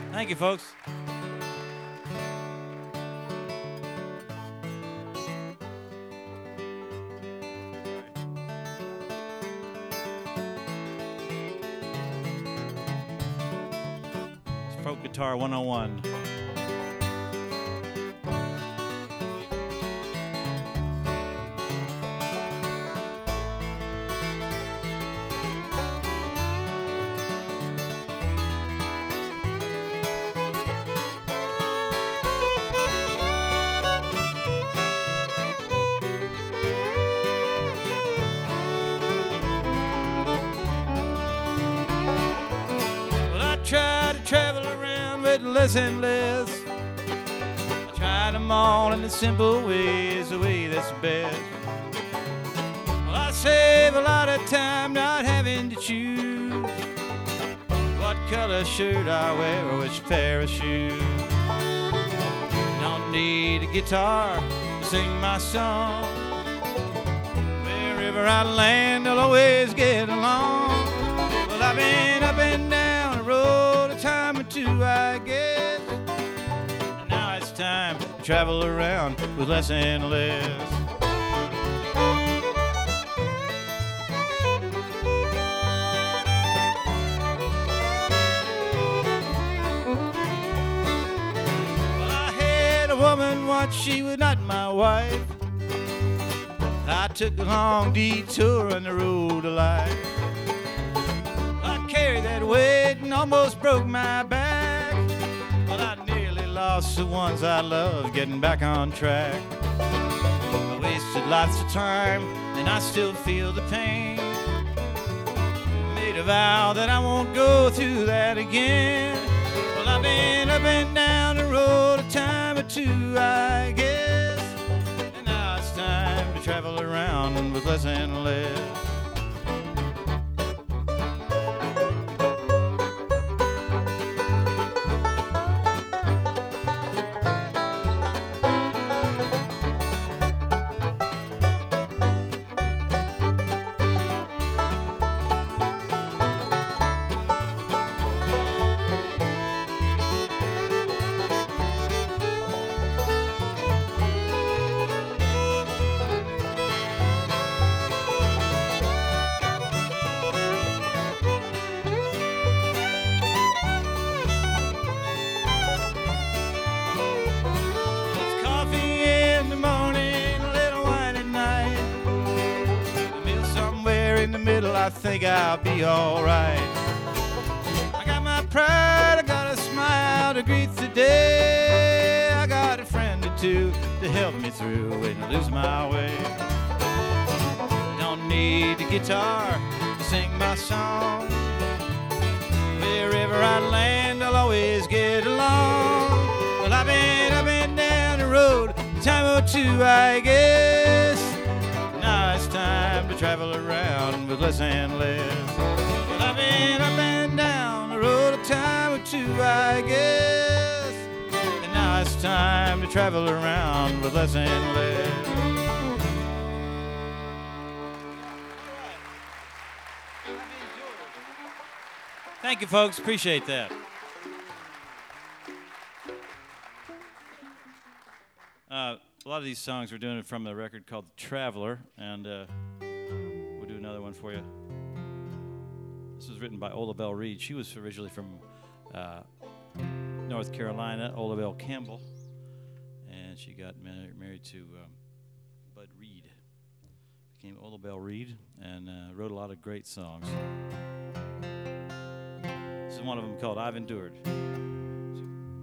Thank you, folks. It's Folk Guitar 101. Try to travel around with less and less. Try them all in the simple ways, the way that's best. Well, I save a lot of time not having to choose what color shirt I wear or which pair of shoes. Don't need a guitar to sing my song. Wherever I land, I'll always get along. Well, I've been up and down the road a time or two, I guess. And now it's time to travel around with less and less. Well, I had a woman once, she was not my wife. I took a long detour on the road of life. Carried that weight and almost broke my back, but I nearly lost the ones I loved getting back on track. I wasted lots of time and I still feel the pain. Made a vow that I won't go through that again. Well, I've been up and down the road a time or two, I guess. And now it's time to travel around with less and less. I think I'll be alright. I got my pride, I got a smile to greet the day. I got a friend or two to help me through and lose my way. Don't need a guitar to sing my song. Wherever I land, I'll always get along. Well, I've been up and down the road a time or two, I guess. Now it's time to travel around with less and less. Well, I've been up and down the road a time or two, I guess. And now it's time to travel around with less and less. Thank you, folks. Appreciate that. A lot of these songs we're doing it from a record called The Traveler, and we'll do another one for you. This was written by Ola Belle Reed. She was originally from North Carolina, Ola Belle Campbell, and she got married to Bud Reed. Became Ola Belle Reed and wrote a lot of great songs. This is one of them called I've Endured.